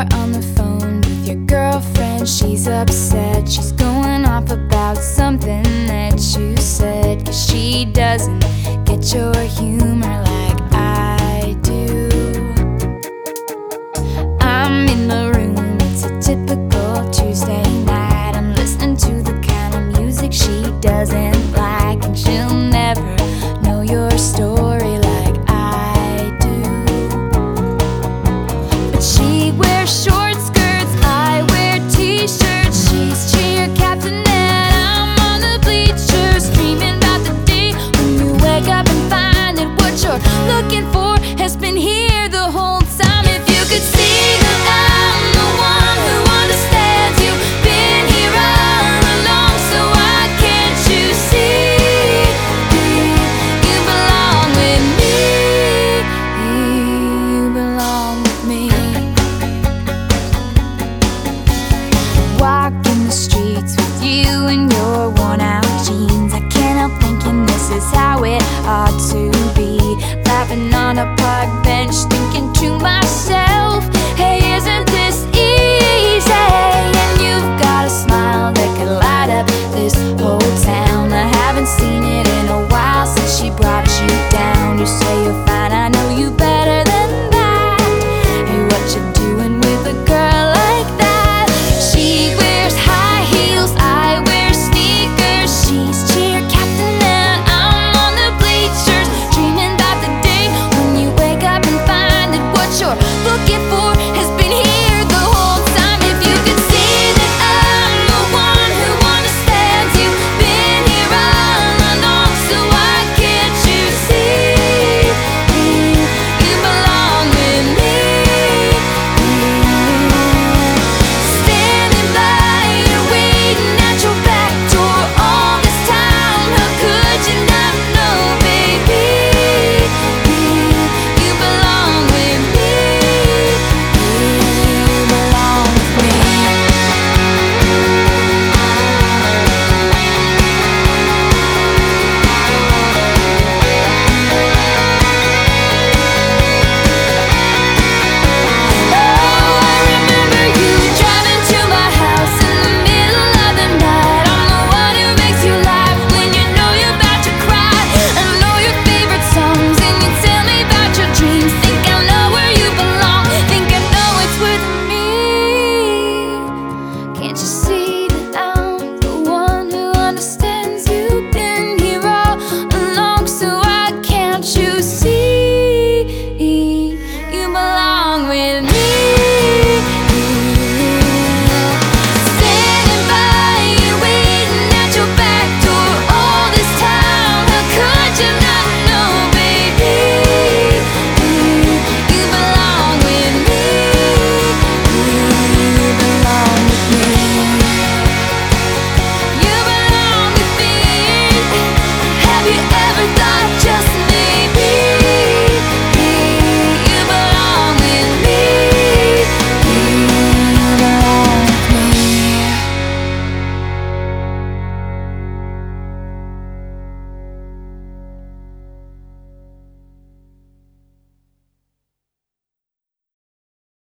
You're on the phone with your girlfriend. She's upset. She's going off about something that you said, 'cause she doesn't get your humor like I do. I'm in the room, it's a typical Tuesday night. I'm listening to the kind of music she doesn't like, and she'll never know your story like I do. But she wears short skirts, I wear t-shirts. She's cheer captain and I'm on the bleachers, dreaming about the day when you wake up and find that what you're looking for has been here the whole time. If you could see that I'm the one who understands, you've been here all along, so why can't you see you belong with me? You belong with me. Walking the streets with you in your worn out jeans, I can't help thinking this is how it ought to be. Laughing on a park bench, thinking to myself,